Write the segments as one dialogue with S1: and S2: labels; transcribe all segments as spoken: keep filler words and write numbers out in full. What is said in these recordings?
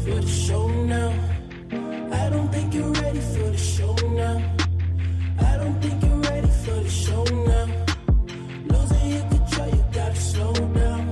S1: for the show now. I don't think you're ready for the show now. I don't think you're ready for the show now. Losing your control, you gotta slow down.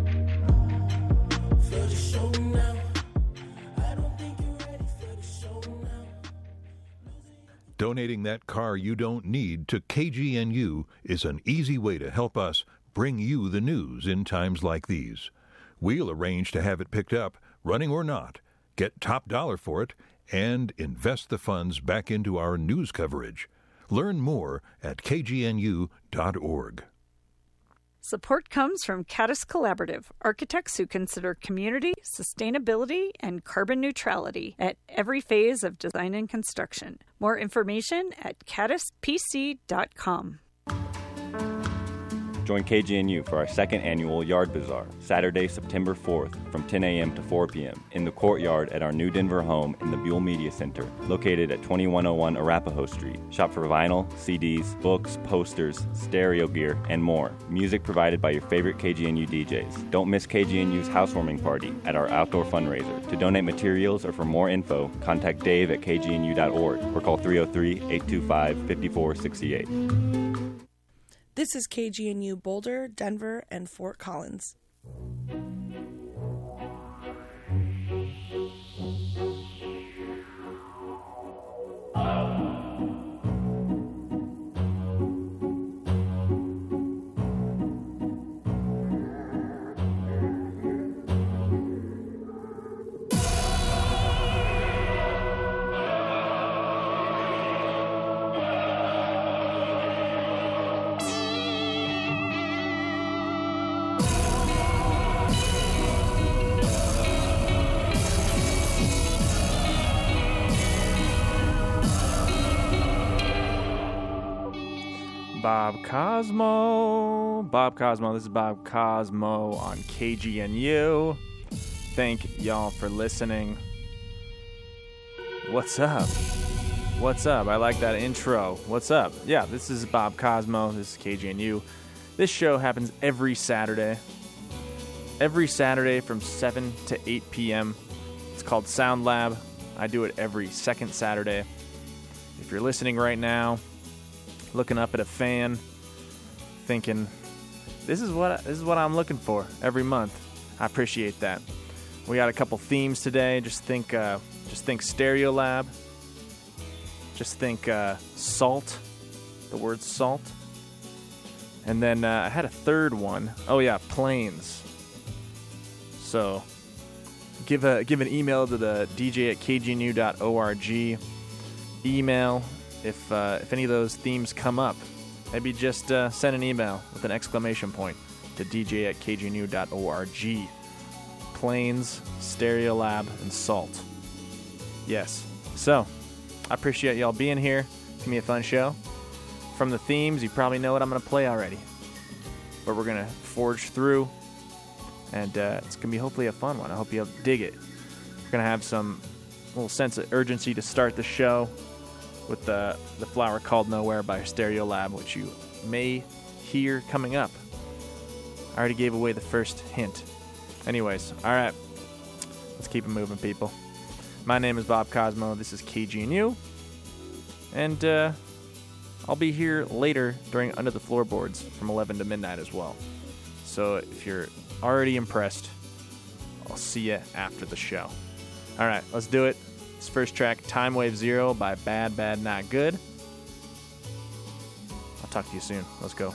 S1: For the show now. I don't think you're ready for the show now.
S2: Donating that car you don't need to K G N U is an easy way to help us bring you the news in times like these. We'll arrange to have it picked up, running or not, get top dollar for it, and invest the funds back into our news coverage. Learn more at k g n u dot org.
S3: Support comes from Caddis Collaborative, architects who consider community, sustainability, and carbon neutrality at every phase of design and construction. More information at caddis p c dot com.
S4: Join K G N U for our second annual Yard Bazaar, Saturday, September fourth, from ten a.m. to four p.m. in the courtyard at our new Denver home in the Buell Media Center, located at twenty-one oh one Arapahoe Street. Shop for vinyl, C Ds, books, posters, stereo gear, and more. Music provided by your favorite K G N U D Js. Don't miss K G N U's housewarming party at our outdoor fundraiser. To donate materials or for more info, contact Dave at k g n u dot org or call three oh three, eight two five, five four six eight.
S5: This is K G N U Boulder, Denver, and Fort Collins.
S6: Bob Cosmo. Bob Cosmo. This is Bob Cosmo on K G N U. Thank y'all for listening. What's up? What's up? I like that intro. What's up? Yeah, this is Bob Cosmo. This is K G N U. This show happens every Saturday. Every Saturday from seven to eight p.m. It's called Sound Lab. I do it every second Saturday. If you're listening right now, looking up at a fan, thinking, this is what this is what I'm looking for every month. I appreciate that. We got a couple themes today. Just think, uh, just think Stereo Lab. Just think uh, salt. The word salt. And then uh, I had a third one. Oh yeah, planes. So give a give an email to the D J at k g n u dot org. Email. If uh, if any of those themes come up, maybe just uh, send an email with an exclamation point to d j at k g n u dot org. Planes, Stereo Lab, and Salt. Yes. So, I appreciate y'all being here. It's going to be a fun show. From the themes, you probably know what I'm going to play already. But we're going to forge through, and uh, it's going to be hopefully a fun one. I hope you'll dig it. We're going to have some little sense of urgency to start the show with the, the Flower Called Nowhere by Stereo Lab, which you may hear coming up. I already gave away the first hint. Anyways, all right. Let's keep it moving, people. My name is Bob Cosmo. This is K G N U. And uh, I'll be here later during Under the Floorboards from eleven to midnight as well. So if you're already impressed, I'll see you after the show. All right, let's do it. This first track, Time Wave Zero by Bad Bad Not Good. I'll talk to you soon. Let's go.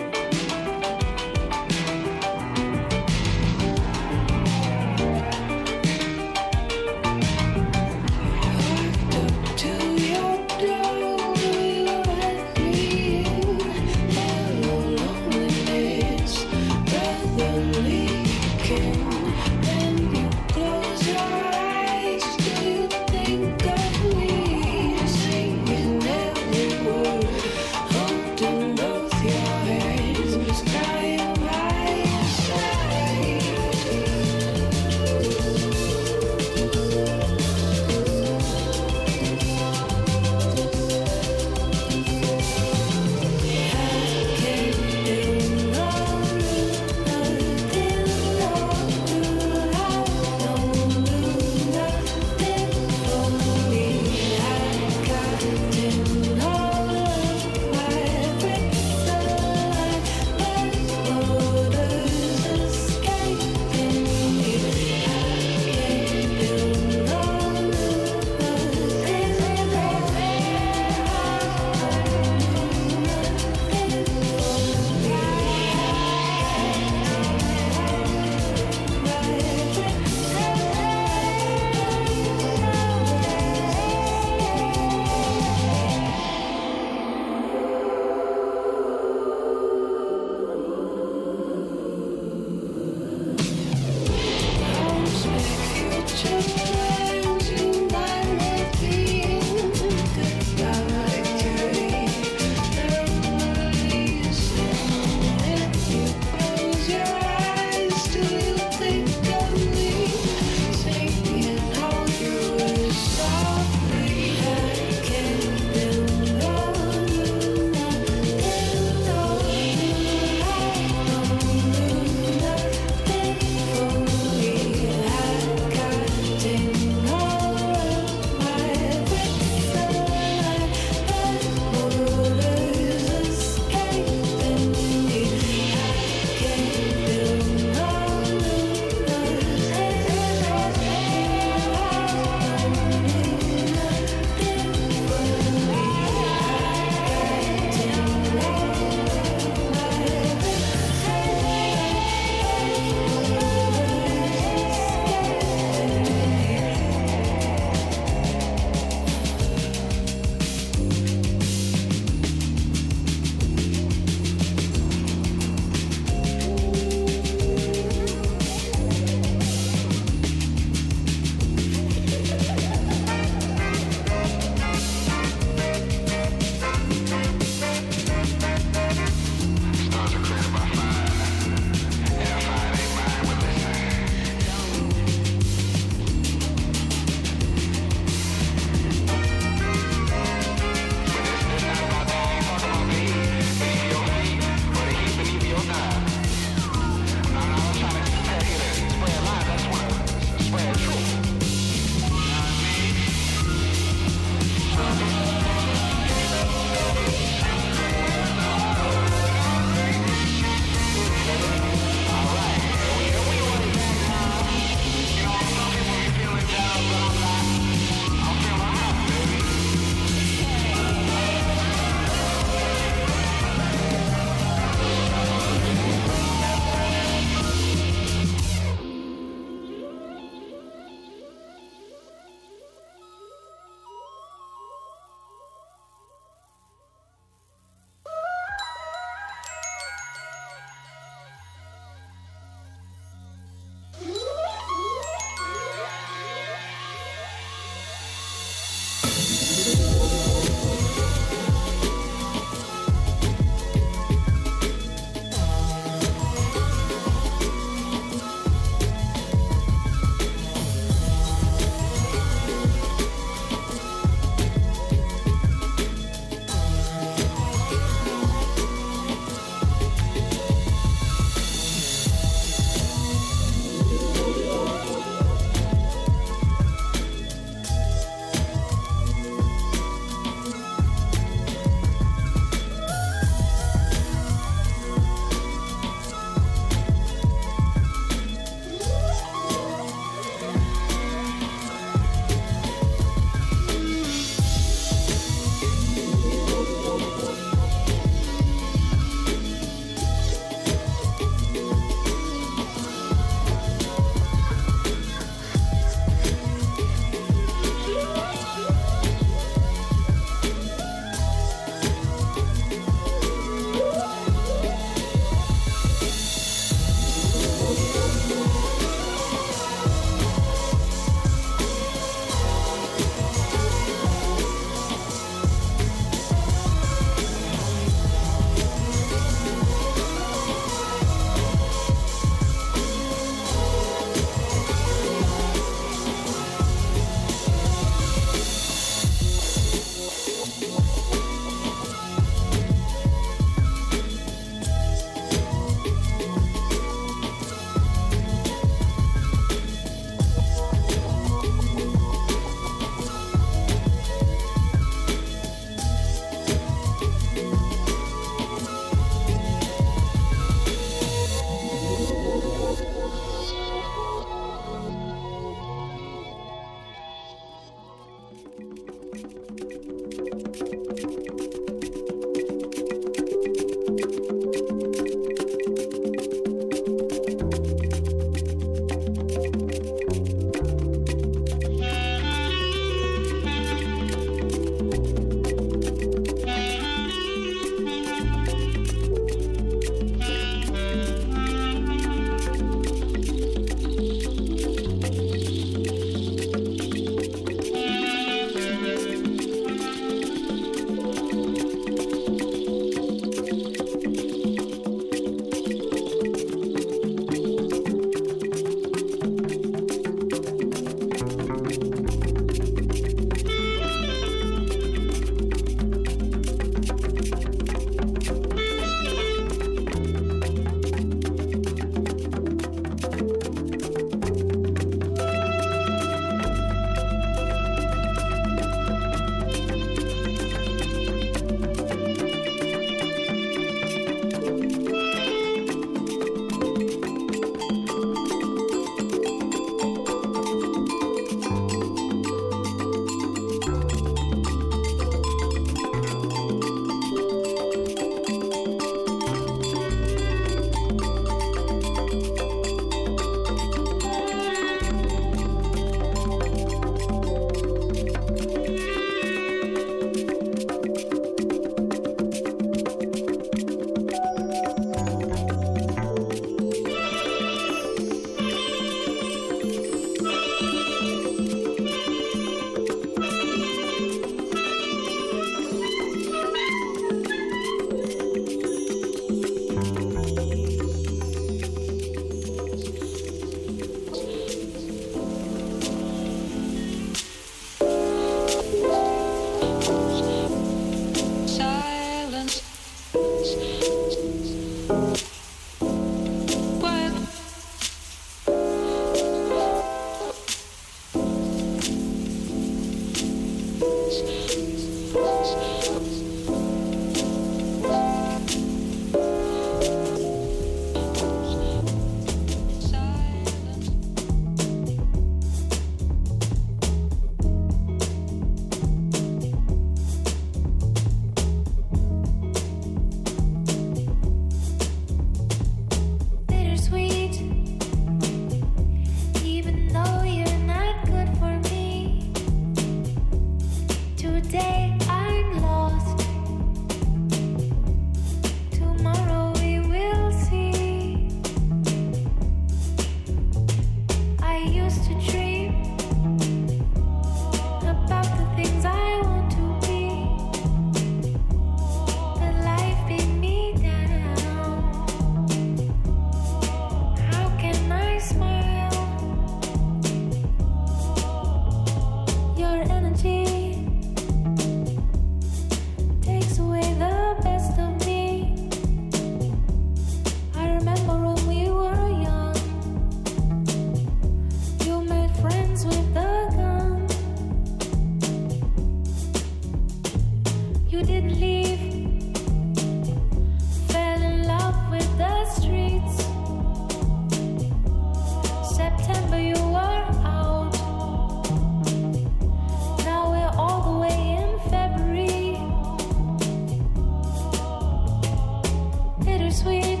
S7: bittersweet.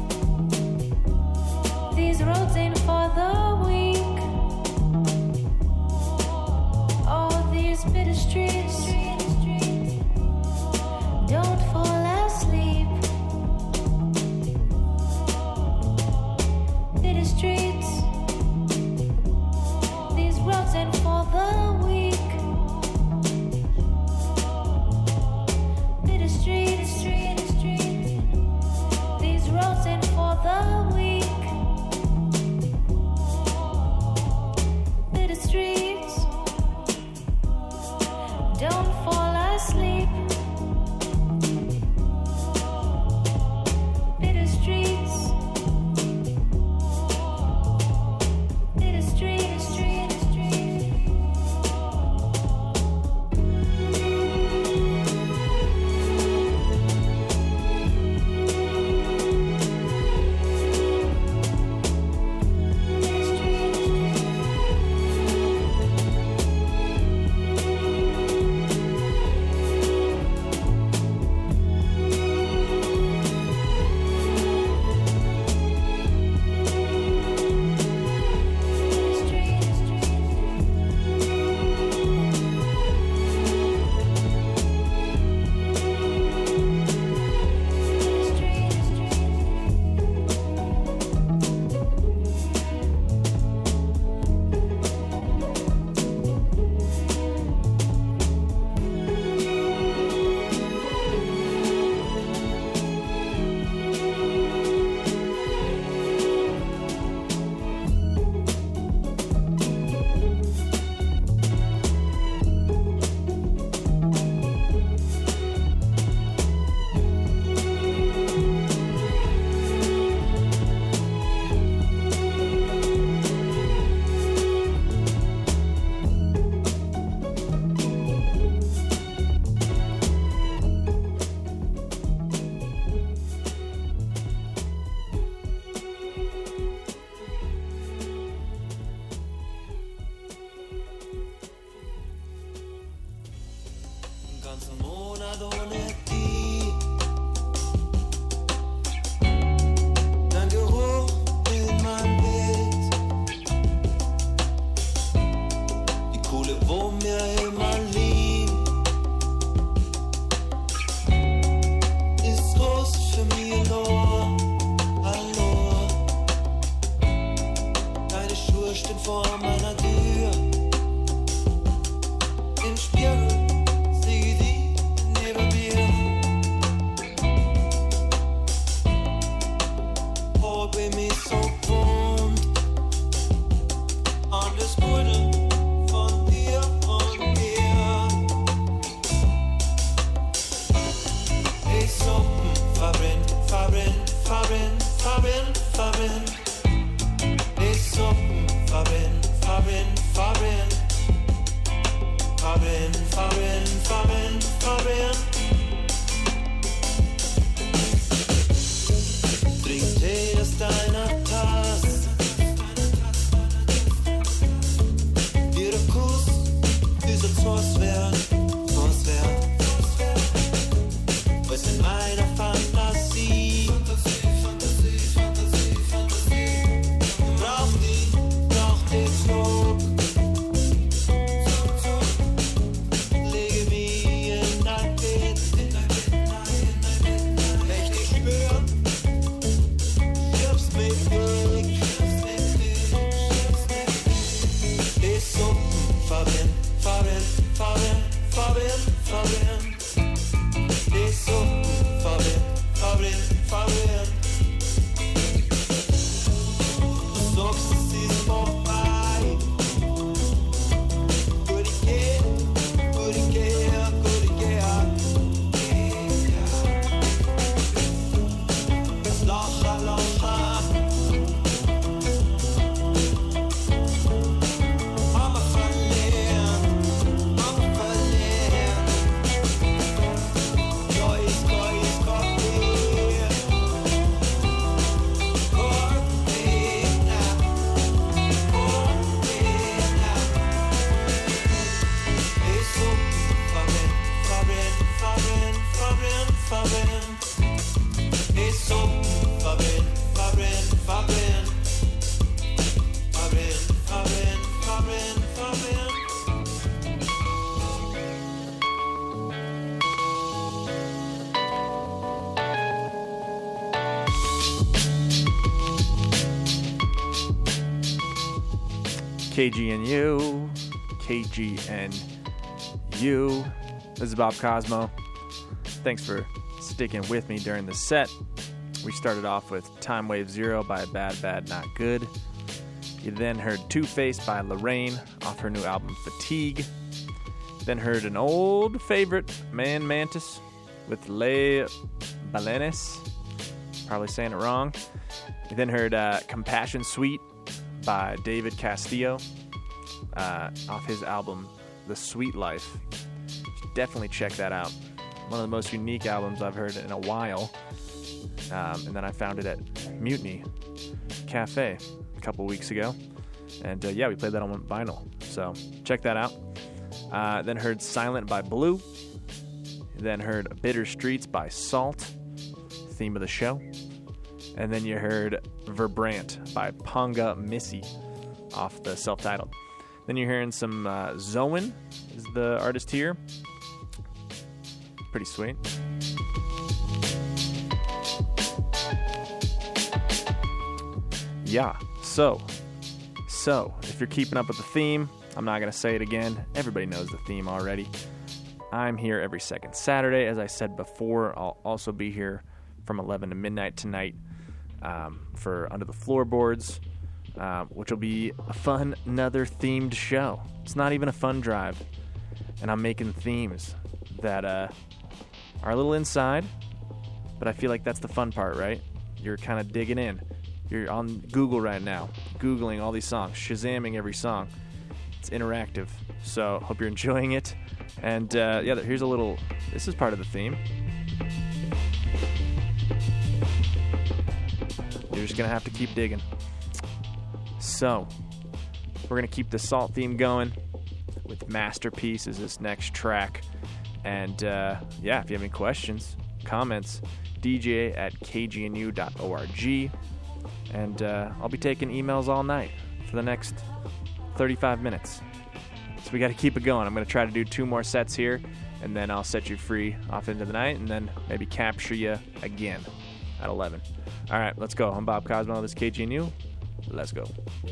S7: These roads ain't for the weak. All these bitter streets, don't fall asleep. Bitter streets, these roads ain't for the weak. Bitter streets, these roads ain't for the weak. Bitter streets, don't fall asleep. Bitter streets, bitter streets, streets, streets.
S1: ganzen Monat ohne die. Dein Geruch in meinem Bett, die Kohle, wo mir immer lieb, ist groß für mich nur. Hallo, deine Schuhe stehen vor meiner Tür. Im Spiegel sehe die neben mir. Oh, bin mich so gewohnt an das Gute von dir und mir. Ich so verbrennt, verbrennt, verbrennt, verbrennt, verbrennt. Ich so verbrennt, verbrennt, verbrennt. Verbrennt, verbrennt, verbrennt, verbrennt. Trink Tee aus deiner Tasse. Jeder Kuss ist uns was wert, was wert. Was in meiner Fantasie. Fantasie, Fantasie, Fantasie. Brauch die, brauch den Flug. Fabian, Fabian, ich so Fabian, Fabian, Fabian.
S6: K G N U, K G N U. This is Bob Cosmo. Thanks for sticking with me during the set. We started off with Time Wave Zero by Bad Bad Not Good. You then heard Two-Face by Lorraine off her new album Fatigue. Then heard an old favorite, Man Mantis, with Le Balenes. Probably saying it wrong. You then heard uh, Compassion Suite by David Castillo uh, off his album The Sweet Life. Definitely check that out. One of the most unique albums I've heard in a while. Um, and then I found it at Mutiny Cafe a couple weeks ago. And uh, yeah, we played that on vinyl. So check that out. Uh, then heard Silent by Blue. Then heard Bitter Streets by Salt, theme of the show. And then you heard Verbrant by Ponga Missy off the self-titled. Then you're hearing some uh, Zoen is the artist here. Pretty sweet. Yeah, so, so, if you're keeping up with the theme, I'm not going to say it again. Everybody knows the theme already. I'm here every second Saturday. As I said before, I'll also be here from eleven to midnight tonight um, for Under the Floorboards, uh, which will be a fun, another themed show. It's not even a fun drive, and I'm making themes that uh, are a little inside, but I feel like that's the fun part, right? You're kind of digging in. You're on Google right now, Googling all these songs, Shazamming every song. It's interactive, so hope you're enjoying it. And uh, yeah, here's a little, this is part of the theme. You're just going to have to keep digging. So, we're going to keep the Salt theme going with Masterpiece as this next track. And uh, yeah, if you have any questions, comments, D J at k g n u dot org. And uh, I'll be taking emails all night for the next thirty-five minutes. So we got to keep it going. I'm going to try to do two more sets here, and then I'll set you free off into the night, and then maybe capture you again at eleven. All right, let's go. I'm Bob Cosmo. This is K G N U. Let's go.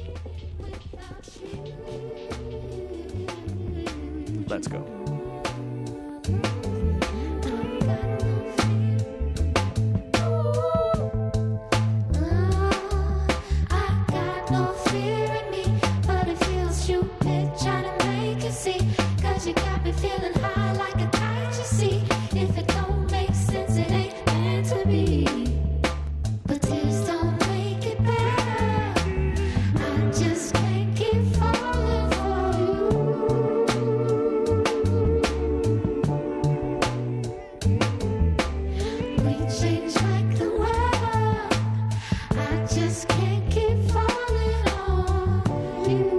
S6: Let's go.
S7: Feeling high like a kite, you see. If it don't make sense, it ain't meant to be. But tears don't make it better. I just can't keep falling for you. We change like the weather. I just can't keep falling on you.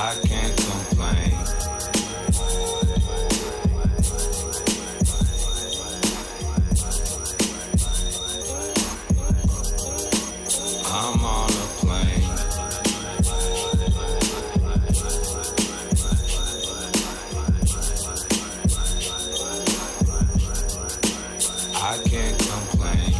S8: I can't complain. I'm on a plane. I can't complain.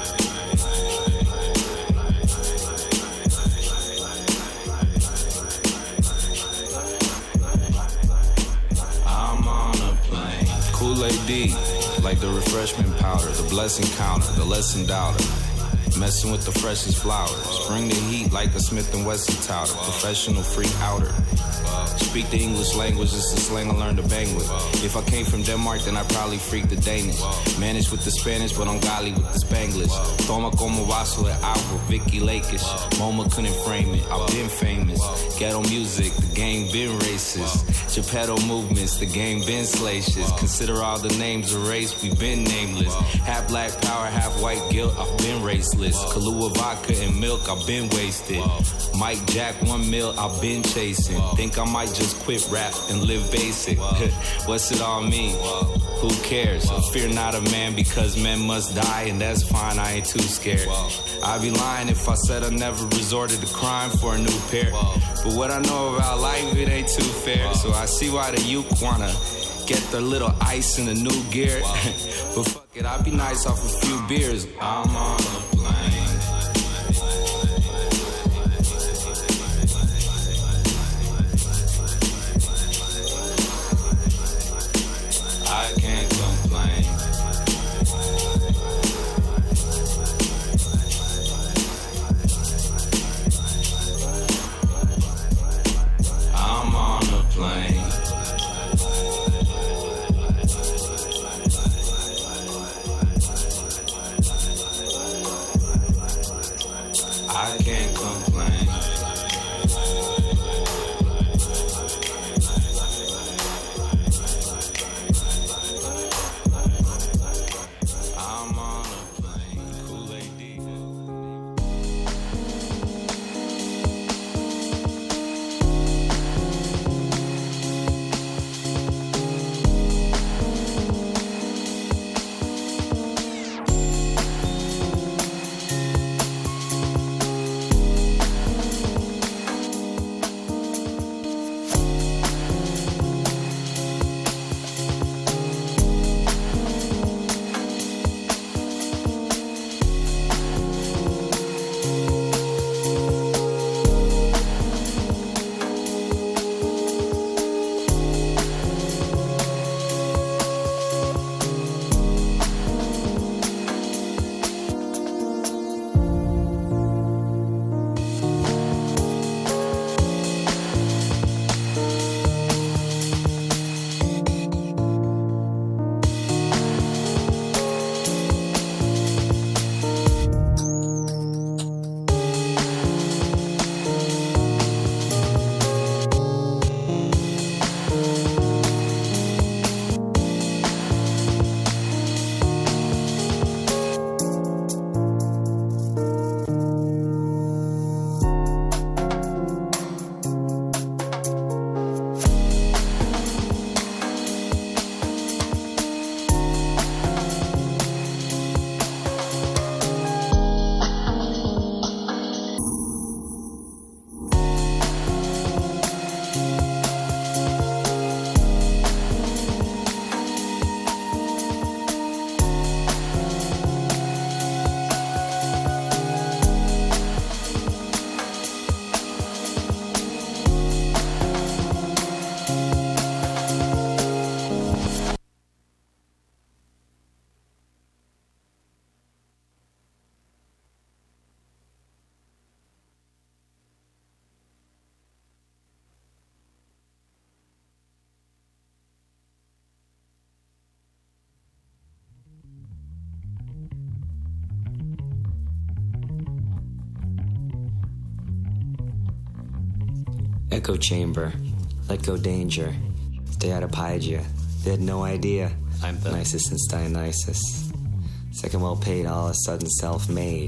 S8: I'm on a plane. Kool-Aid D, like the refreshment powder, the blessing counter, the lesson doubter. Messing with the freshest flowers. Bring the heat like a Smith and Wesson touter. Professional freak outer. Speak the English language, it's the slang I learned to bang with. If I came from Denmark, then I probably freak the Danish. Managed with the Spanish, but I'm golly with the Spanglish. Toma como vaso de agua, Vicky Lakeish. MoMA couldn't frame it, I've been famous. Ghetto music, the game been racist. Geppetto movements, the game been salacious. Consider all the names erased, we been nameless. Half black power, half white guilt, I've been raceless. Kahlua vodka and milk, I've been wasted. Mike Jack, one mil, I've been chasing. Think I might just quit rap and live basic. What's it all mean? Who cares? Fear not a man because men must die, and that's fine, I ain't too scared. I'd be lying if I said I never resorted to crime for a new pair. But what I know about life, it ain't too fair. So I see why the youth wanna get their little ice in a new gear. But fuck it, I'd be nice off a few beers. I'm on a plane. I can't complain. I'm on a plane. I can't complain. I'm on a plane, Kool-Aid D.
S9: Echo chamber. Let go danger. Stay out of Pygia. They had no idea.
S10: I'm the
S9: Nisus and Dionysus. Second well paid, all of a sudden self-made.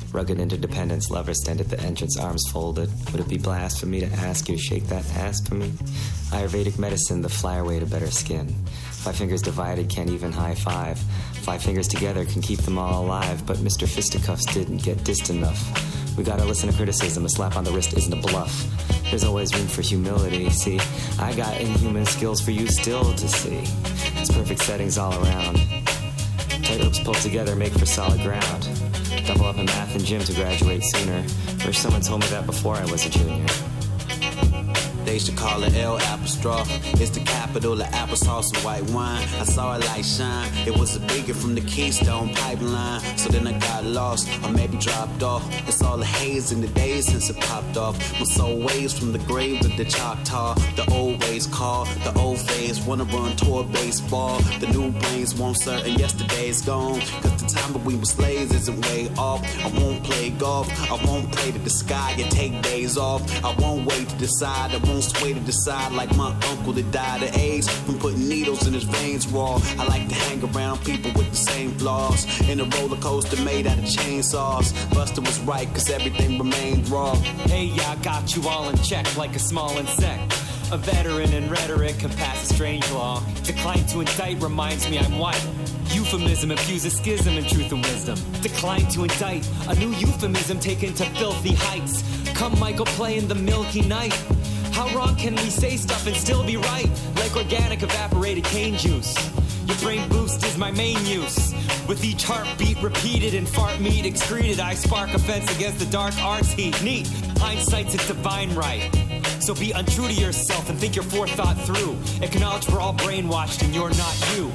S9: Rugged interdependence, lovers stand at the entrance, arms folded. Would it be blasphemy to ask you to shake that ass for me? Ayurvedic medicine, the flyer way to better skin. Five fingers divided can't even high five. Five fingers together can keep them all alive, but Mister Fisticuffs didn't get dissed enough. We gotta listen to criticism, a slap on the wrist isn't a bluff. There's always room for humility, see. I got inhuman skills for you still to see. It's perfect settings all around. Tight ropes pulled together make for solid ground. Double up in math and gym to graduate sooner. Wish someone told me that before I was a junior.
S10: They should call it El Apostrophe. It's the capital of applesauce and white wine. I saw it like shine. It was a bigger from the Keystone Pipeline. So then I got lost, or maybe dropped off. It's all the haze in the days since it popped off. My soul waves from the grave of the Choctaw. The old ways call, the old phase. Wanna run toward baseball. The new brains won't certain yesterday's gone. Cause the time that we were slaves isn't way off. I won't play golf. I won't pray to the sky and take days off. I won't wait to decide. I won't sway to decide like my uncle that died of AIDS from putting needles in his veins raw. I like to hang around people with the same flaws. In a roller coaster made out of chainsaws. Buster was right cause everything remained raw.
S11: Hey, yeah, I got you all in check like a small insect. A veteran in rhetoric can pass a strange law. Decline to indict reminds me I'm white. Euphemism infuses schism in truth and wisdom. Decline to indict, a new euphemism taken to filthy heights. Come Michael play in the milky night. How wrong can we say stuff and still be right? Like organic evaporated cane juice. Your brain boost is my main use. With each heartbeat repeated and fart meat excreted, I spark offense against the dark arts heat. Neat, hindsight's a divine right. So be untrue to yourself and think your forethought through. Acknowledge we're all brainwashed and you're not you.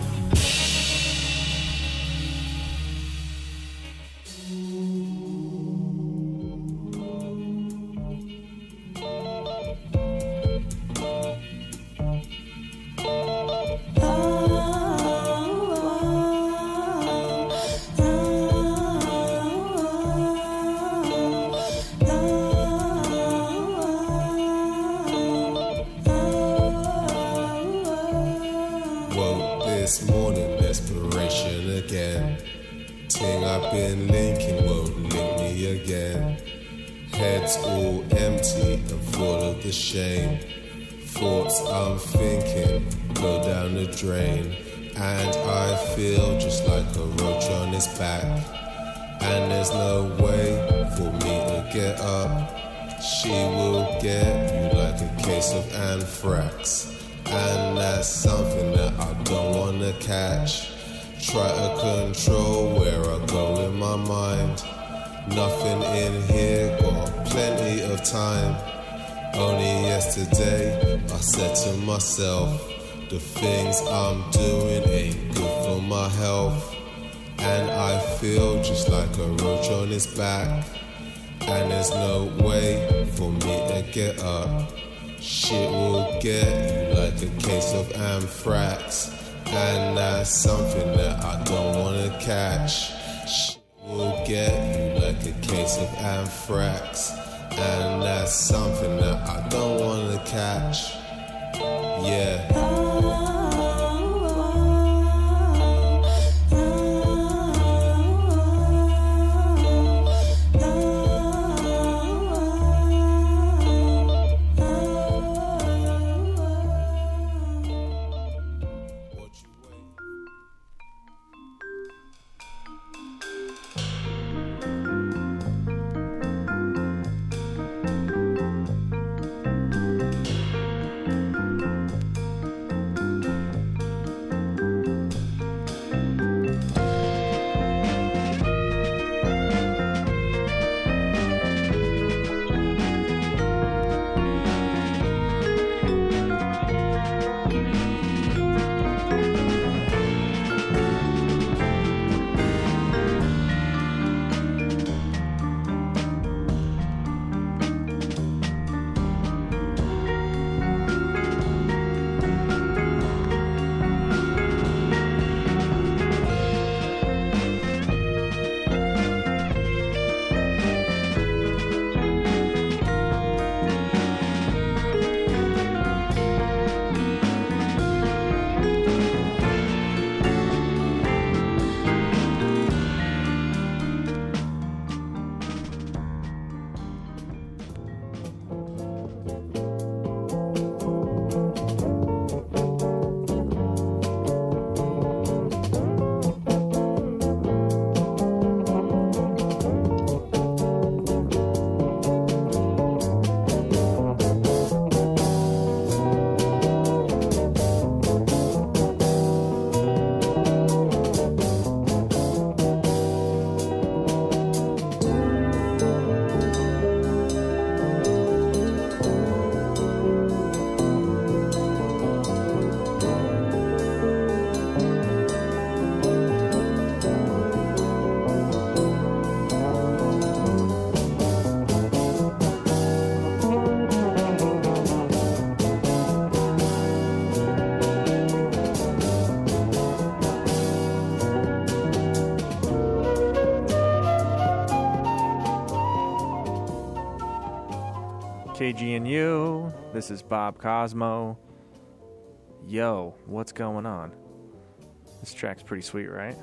S12: This morning, desperation again. Ting I've been linking won't link me again. Heads all empty and full of the shame. Thoughts I'm thinking go down the drain. And I feel just like a roach on his back. And there's no way for me to get up. She will get you like a case of anthrax. And that's something that I don't wanna catch. Try to control where I go in my mind. Nothing in here, got plenty of time. Only yesterday I said to myself, the things I'm doing ain't good for my health. And I feel just like a roach on his back. And there's no way for me to get up. Shit will get you like a case of anthrax. And that's something that I don't wanna catch. Shit will get you like a case of anthrax. And that's something that I don't wanna catch. Yeah.
S6: K G N U. This is Bob Cosmo. Yo, what's going on? This track's pretty sweet, right?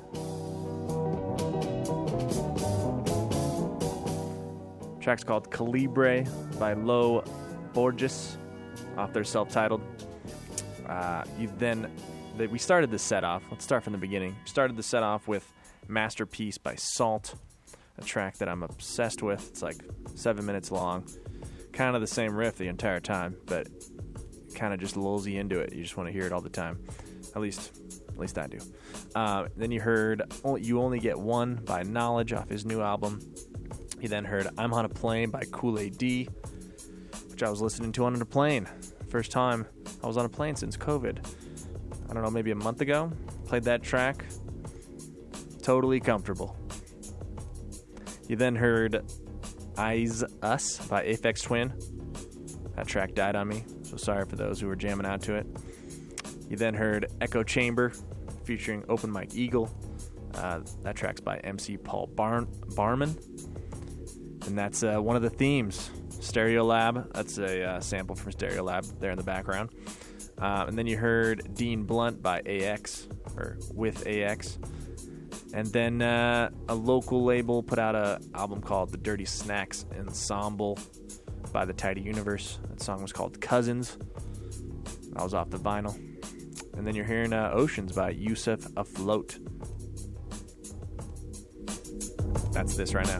S6: Track's called Calibre by Lo Borges off their self-titled. Uh, you then, the, we started the set off. Let's start from the beginning. We started the set off with Masterpiece by Salt, a track that I'm obsessed with. It's like seven minutes long. Kind of the same riff the entire time, but kind of just lulls you into it. You just want to hear it all the time. At least, at least I do. Uh, then you heard You Only Get One by Knowledge off his new album. You then heard I'm on a Plane by Kool-A.D, which I was listening to on a plane. First time I was on a plane since COVID. I don't know, maybe a month ago. Played that track. Totally comfortable. You then heard Eyes Us by Aphex Twin. That track died on me, so sorry for those who were jamming out to it. You then heard Echo Chamber featuring Open Mike Eagle. Uh, that track's by M C Paul Bar- Barman. And that's uh, one of the themes, Stereolab. That's a uh, sample from Stereolab there in the background. Uh, and then you heard Dean Blunt by A X, or with A X. And then uh, a local label put out an album called The Dirty Snacks Ensemble by The Tidy Universe. That song was called Cousins. That was off the vinyl. And then you're hearing uh, Oceans by Yusuf Afloat. That's this right now.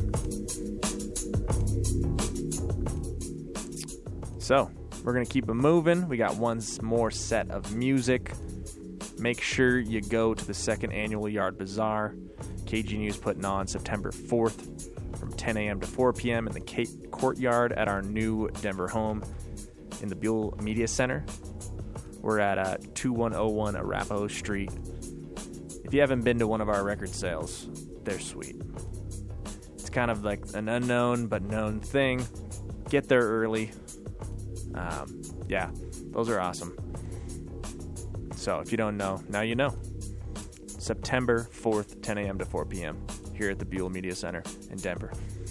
S6: So, we're going to keep it moving. We got one more set of music. Make sure you go to the second annual Yard Bazaar. K G N U is putting on September fourth from ten a.m. to four p.m. in the Kate Courtyard at our new Denver home in the Buell Media Center. We're at uh, two one oh one Arapahoe Street. If you haven't been to one of our record sales, they're sweet. It's kind of like an unknown but known thing. Get there early. Um, yeah, those are awesome. So if you don't know, now you know. September fourth, ten a.m. to four p.m. here at the Buell Media Center in Denver.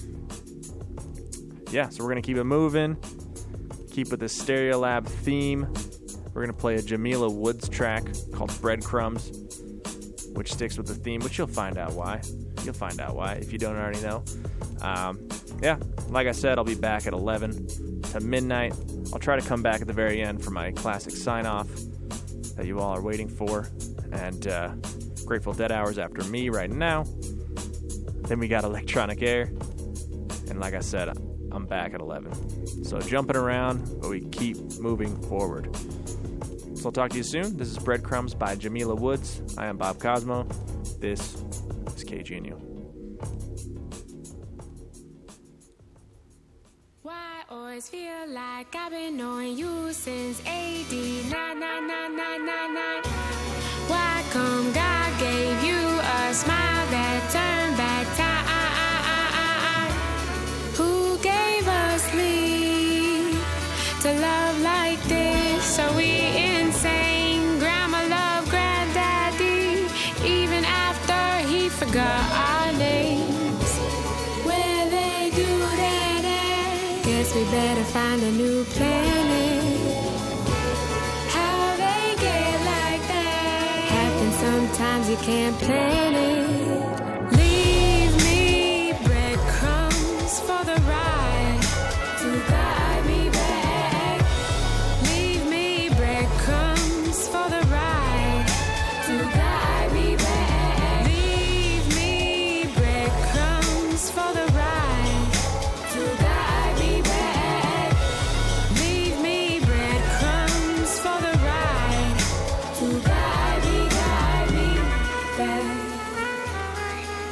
S6: Yeah, so we're going to keep it moving. Keep with the Stereolab theme. We're going to play a Jamila Woods track called Breadcrumbs, which sticks with the theme, which you'll find out why. You'll find out why if you don't already know. Um, yeah, like I said, I'll be back at eleven to midnight. I'll try to come back at the very end for my classic sign-off that you all are waiting for. And uh, Grateful Dead hours after me right now. Then we got Electronic Air. And like I said, I'm back at eleven. So jumping around, but we keep moving forward. So I'll talk to you soon. This is Breadcrumbs by Jamila Woods. I am Bob Cosmo. This is K G N U.
S13: Why always feel like I've been knowing you since A D nine nine nine nine nine nine? Why come God gave you a smile that turned back time? Who gave us leave to love like this? Are we insane? Grandma loved granddaddy even after he forgot our names. Where they do that at? Guess we better find a new planet. How they get like that? Happens sometimes, you can't plan it. Leave me breadcrumbs for the ride to guide me back. Leave me breadcrumbs for the ride to guide me back. Leave me breadcrumbs for the ride to guide me back. Leave me breadcrumbs for the ride to guide me, guide me back.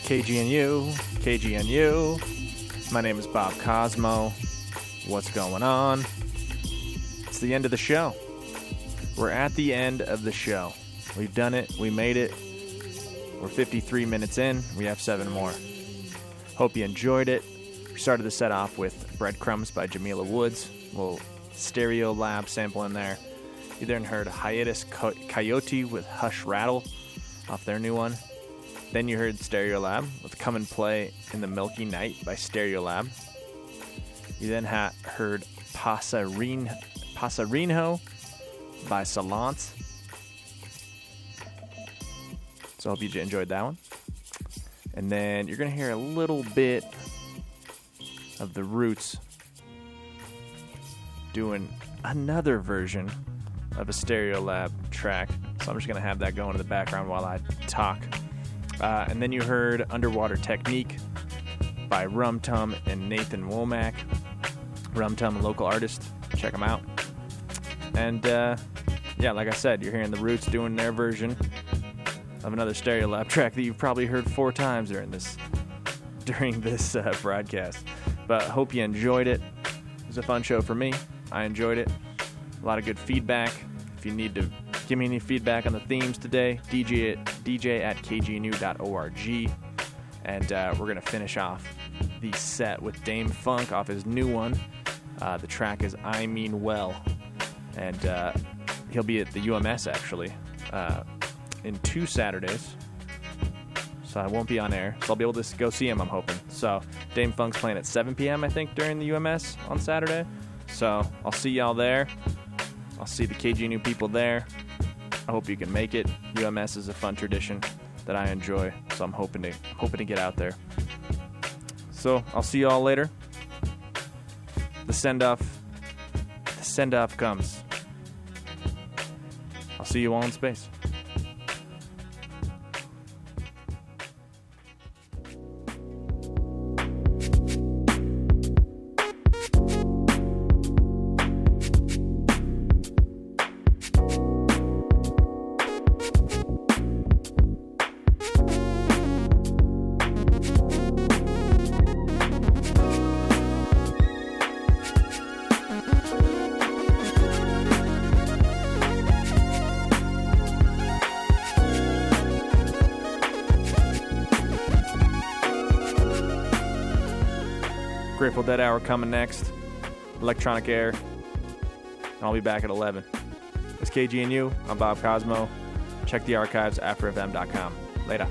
S6: K G N U, K G N U. My name is Bob Cosmo. What's going on? It's the end of the show. We're at the end of the show. We've done it. We made it. We're fifty-three minutes in. We have seven more. Hope you enjoyed it. We started the set off with Breadcrumbs by Jamila Woods. A little Stereo Lab sample in there. You then heard Hiatus Co- Coyote with Hush Rattle off their new one. Then you heard Stereo Lab with Come and Play in the Milky Night by Stereo Lab. You then ha- heard Pasarin- Pasarinho by Salance. So I hope you enjoyed that one. And then you're going to hear a little bit of The Roots doing another version of a Stereo Lab track. So I'm just going to have that going in the background while I talk. Uh, and then you heard Underwater Technique by Rum Tum and Nathan Womack. Rum Tum, a local artist. Check them out. And uh, yeah, like I said, you're hearing The Roots doing their version of another Stereo Lab track that you've probably heard four times during this during this uh, broadcast. But I hope you enjoyed it. It was a fun show for me. I enjoyed it. A lot of good feedback. If you need to give me any feedback on the themes today, D J at, D J at k g n u dot org. And uh, we're going to finish off the set with Dame Funk off his new one. Uh, the track is I Mean Well. And uh, he'll be at the U M S, actually, uh, in two Saturdays. So I won't be on air. So I'll be able to go see him, I'm hoping. So Dame Funk's playing at seven p.m., I think, during the U M S on Saturday. So I'll see y'all there. I'll see the K G N U people there. I hope you can make it. U M S is a fun tradition that I enjoy, so I'm hoping to hoping to get out there. So I'll see y'all later. The send-off, the send-off comes. I'll see you all in space. Grateful Dead Hour coming next. Electronic Air. And I'll be back at eleven. It's K G N U. I'm Bob Cosmo. Check the archives, after f m dot com. Later.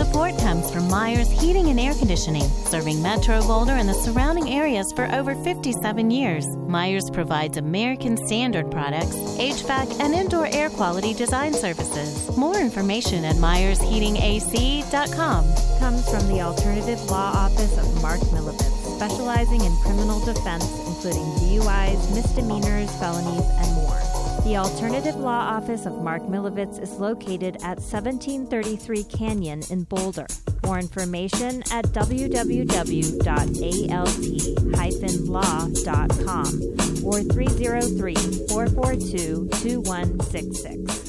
S14: support comes from Myers Heating and Air Conditioning, serving Metro Boulder and the surrounding areas for over fifty-seven years. Myers provides American Standard products, H V A C, and indoor air quality design services. More information at myers heating a c dot com.
S15: Comes from the Alternative Law Office of Mark Milovitz, specializing in criminal defense, including D U Is, misdemeanors, felonies, and more. The Alternative Law Office of Mark Milovitz is located at seventeen thirty-three Canyon in Boulder. More information at w w w dot a l t dash law dot com or three oh three, four four two, two one six six.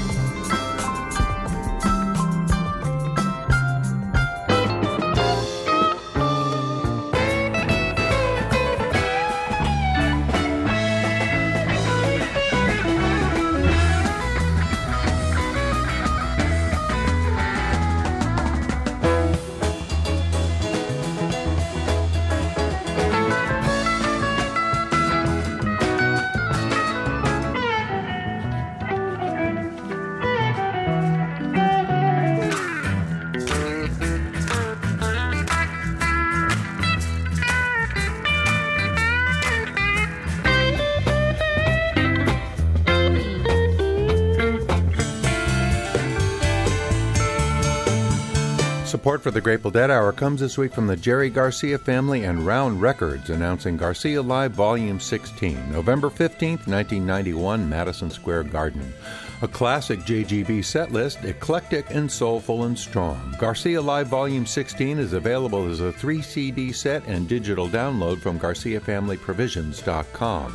S16: Support for the Grateful Dead Hour comes this week from the Jerry Garcia family and Round Records, announcing Garcia Live Volume sixteen, November fifteenth, nineteen ninety-one, Madison Square Garden. A classic J G B set list, eclectic and soulful and strong. Garcia Live Volume sixteen is available as a three C D set and digital download from garcia family provisions dot com.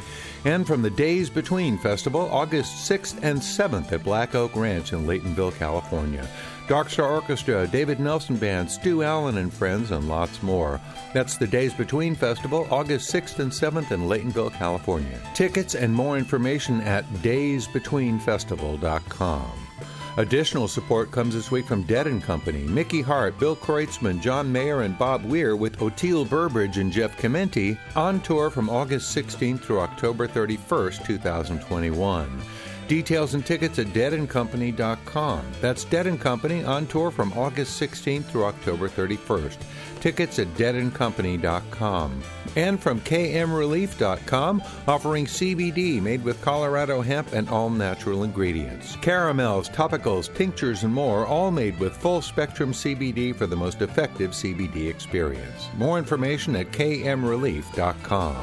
S16: And from the Days Between Festival, August sixth and seventh at Black Oak Ranch in Laytonville, California. Dark Star Orchestra, David Nelson Band, Stu Allen and Friends, and lots more. That's the Days Between Festival, August sixth and seventh in Laytonville, California. Tickets and more information at days between festival dot com. Additional support comes this week from Dead and Company, Mickey Hart, Bill Kreutzmann, John Mayer, and Bob Weir with Oteil Burbridge and Jeff Chimenti on tour from August sixteenth through October thirty-first, twenty twenty-one. Details and tickets at dead and company dot com. That's Dead and Company on tour from August sixteenth through October thirty-first. Tickets at dead and company dot com. And from k m relief dot com, offering C B D made with Colorado hemp and all natural ingredients. Caramels, topicals, tinctures, and more, all made with full-spectrum C B D for the most effective C B D experience. More information at k m relief dot com.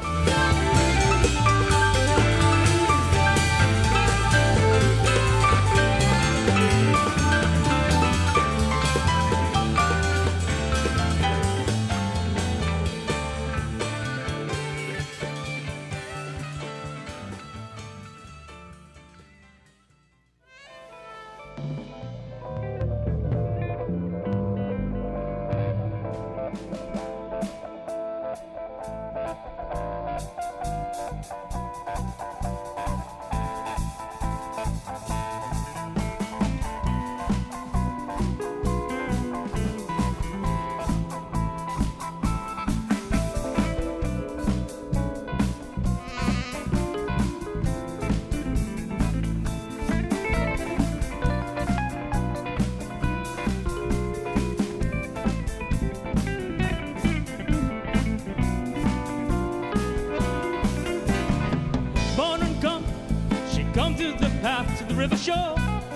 S17: river shore.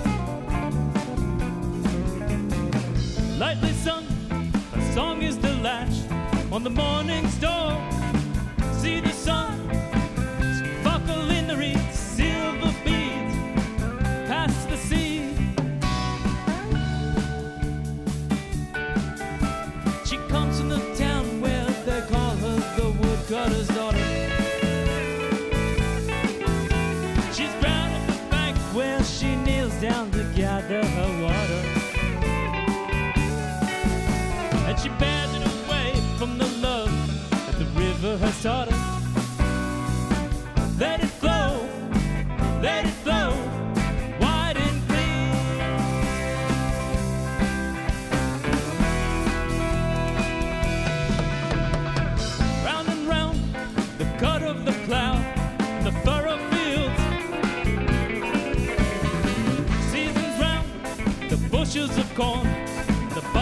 S17: Lightly sung, a song is the latch on the morning star. See the sun sparkle in the reeds, silver beads past the sea. She comes from the town where they call her the woodcutter's daughter. She's round at the bank where she kneels down to gather her water. And she bears it away from the love that the river has taught her. Let it flow, let it flow, wide and clean. Round and round the cut of the plow, the furrow fields. Seasons round the bushels of corn, The